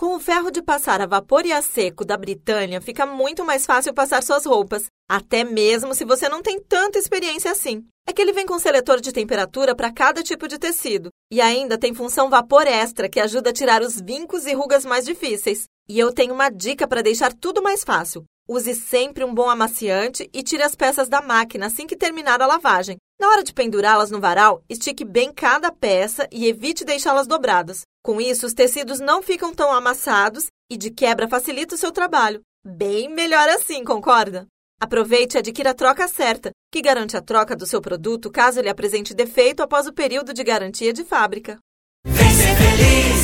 Com o ferro de passar a vapor e a seco da Britânia, fica muito mais fácil passar suas roupas, até mesmo se você não tem tanta experiência assim. É que ele vem com seletor de temperatura para cada tipo de tecido e ainda tem função vapor extra que ajuda a tirar os vincos e rugas mais difíceis. E eu tenho uma dica para deixar tudo mais fácil. Use sempre um bom amaciante e tire as peças da máquina assim que terminar a lavagem. Na hora de pendurá-las no varal, estique bem cada peça e evite deixá-las dobradas. Com isso, os tecidos não ficam tão amassados e, de quebra, facilita o seu trabalho. Bem melhor assim, concorda? Aproveite e adquira a troca certa, que garante a troca do seu produto caso ele apresente defeito após o período de garantia de fábrica. Vem ser feliz!